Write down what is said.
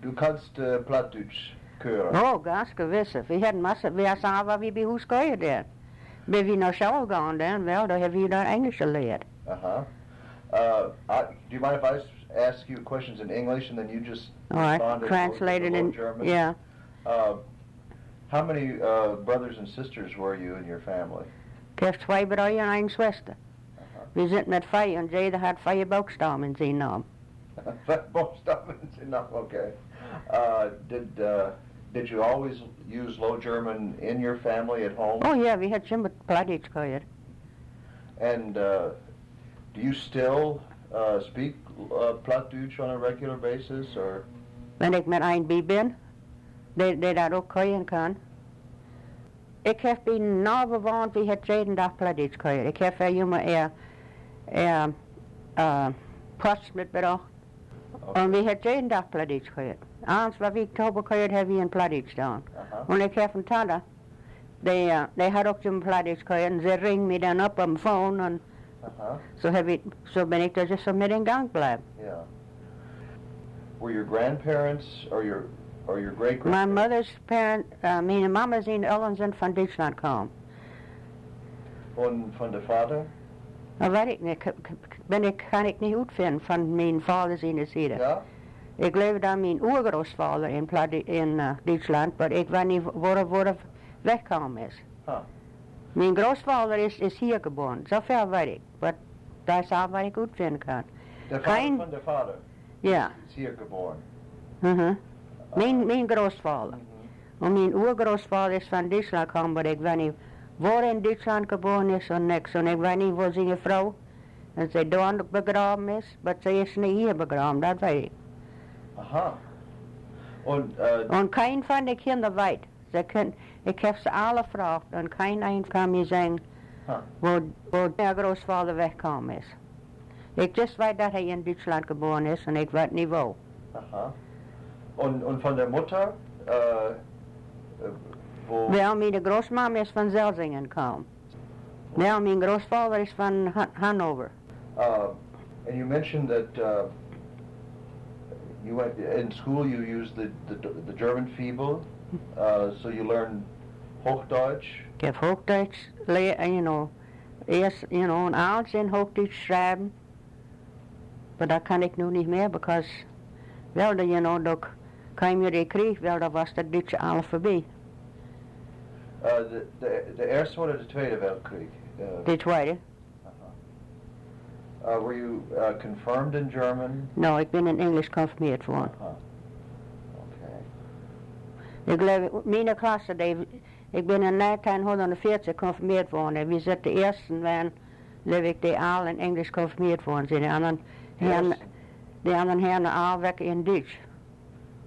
du kannst Plattdeutsch hören? Oh, ganz gewiss. Wir hatten Masse, wir sahen, was wir bei Hus gehört haben. Wenn wir nach Schule gehen, dann, well, da haben wir dann Englisch gelernt. Uh-huh. Do you mind if I ask you questions in English and then you just All right, respond translated in German? Yeah. How many brothers and sisters were you in your family? Ich habe 2 Brüder und eine Schwester. Wir sind mit 4 und jeder hat 4 Buchstaben in seinem Namen. Buchstaben in seinem Namen, okay. Did you always use Low German in your family at home? Oh ja, wir hatten schon mit Plattdeutsch gehört. And do you still speak Plattdeutsch on a regular basis, or? Wenn ich mit einem bei bin, der das auch hören kann. Ich habe bei nah bewohnt, wie hat jeden Tag Plattdeutsch gehört. Ich habe immer Post mitgebracht. Okay. Und wir hat jeden Tag Plattdeutsch gehört. Abends, was ich Oktober gehört habe, wir in Plattdeutsch da. Und ich habe einen Tante, der hat auch schon Plattdeutsch gehört. Und sie ringen mich dann ab am Phone und so bin ich da so mit in Gang bleiben. Yeah. Were your grandparents or your great-grandparents? My mother's parents, meine Mama sind alle sind von Deutschland gekommen. Und von der Vater? Weiß ich nicht, kann ich nicht gut finden von meinem Vater seiner Seite. Ja? Ich glaube, da mein Urgroßvater in Deutschland, aber ich weiß nicht, wo er weggekommen ist. Huh. Mein Großvater ist hier geboren, so viel weiß ich, aber das ist auch, was ich gut finden kann. Der Vater von der Vater? Ja. Ist hier geboren? Mhm. Mein Großvater. Und mein Urgroßvater ist von Deutschland gekommen, aber ich weiß nicht, wo er in Deutschland geboren ist und nichts. Und ich weiß nicht, wo seine Frau, wenn sie dort begraben ist, aber sie ist nicht hier begraben, das weiß ich. Aha. Und kein von den Kindern weiß. Ich habe sie alle gefragt und kein kann mir sagen, wo der Großvater weggekommen ist. Ich just weiß, dass er in Deutschland geboren ist und ich weiß nicht wo. Aha. Und von der Mutter, wo? Well, meine Großmama ist von Selsingen gekommen. Well, mein Großvater ist von Hannover. And you mentioned that you went in school. You used the German Fibel, so you learned Hochdeutsch. Ich habe Hochdeutsch, erst, und alles in Hochdeutsch schreiben. Aber da kann ich nun nicht mehr, because, well, da kam mir der Krieg, weil da war das Deutsche alles vorbei. Der erste oder der zweite Weltkrieg? Der zweite. Were you confirmed in German? No, ich bin in Englisch konfirmiert worden. Okay. Ich glaube, meine Klasse, ich bin in 1940 konfirmiert worden. Wir sind die Ersten, die alle in Englisch konfirmiert worden sind. Die anderen Herren alle weg in Deutsch.